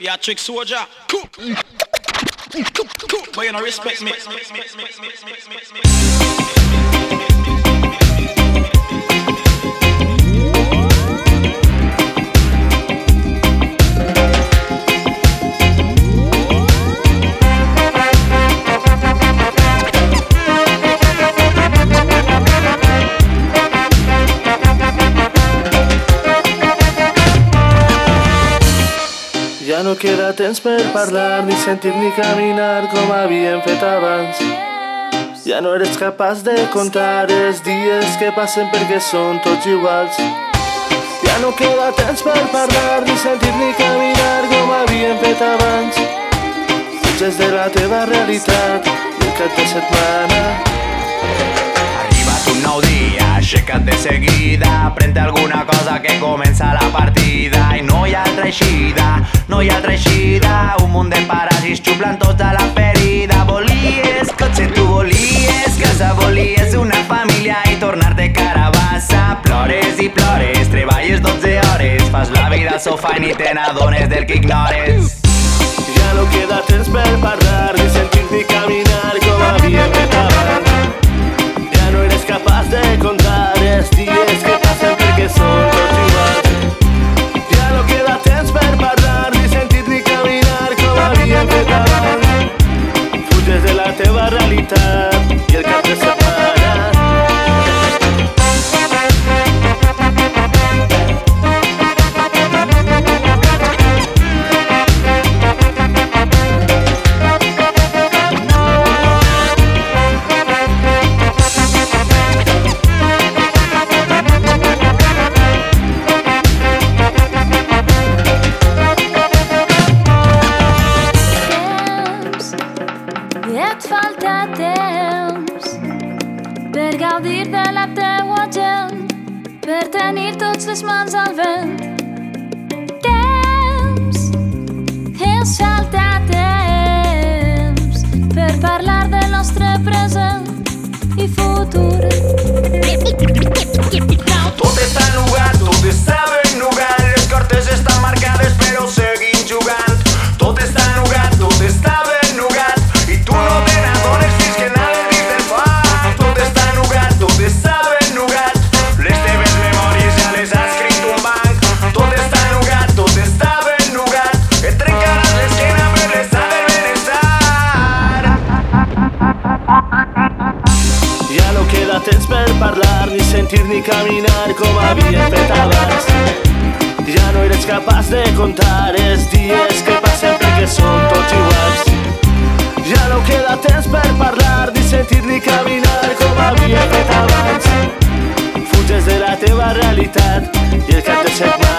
Yeah, trick soldier. Cool. But you don't respect me. Ja no queda temps per parlar, ni sentir ni caminar com havíem fet abans. Ja no eres capaç de contar els dies que passen perquè són tots iguals. Ja no queda temps per parlar, ni sentir ni caminar com havíem fet abans. Fuges de la teva realitat i el cap de setmana. Arriba't un nou dia, aixeca't de seguida, pren-te alguna cosa que comença la partida. I no hi ha altra eixida, no hi ha altra eixida. Un munt de paràsits xuplant tota la ferida. Volies cotxe, tu volies casa, volies una família i tornar-te carabassa. Plores i plores, treballes 12 hores, fas la vida al sofà i ni te n'adones del que ignores. Ja no queda temps per parlar, ni sentir ni caminar com havíem fet abans. Ja no eres capaç de contar els dies que passen perquè són tots iguals. Ja no queda temps per parlar, ni sentir ni caminar com havíem fet abans. Fuges de la teva realitat i el cap de setmana. Et falta temps per gaudir de la teua gent, per tenir tots les mans al vent. Temps, ens falta temps per parlar del nostre present i futur. Tot està nugat, tot està ben nugat, les cortes estan marcades però seguim jugant. Tot està nugat, tot està ben nugat, i tu no te n'adones fins que n'has vist el fang. Tot està nugat, tot està ben nugat, les teves memòries ja les ha escrit un banc. Tot està nugat, tot està ben nugat, et trencaràs l'esquena per l'estat del benestar. Ja no queda temps per parlar, ni sentir ni caminar com havíem fet abans. Ja no eres capaç de contar els dies que passen perquè són tots iguals. Ja no queda temps per parlar, ni sentir ni caminar com havíem fet abans. Fuges de la teva realitat i el cap de setmana.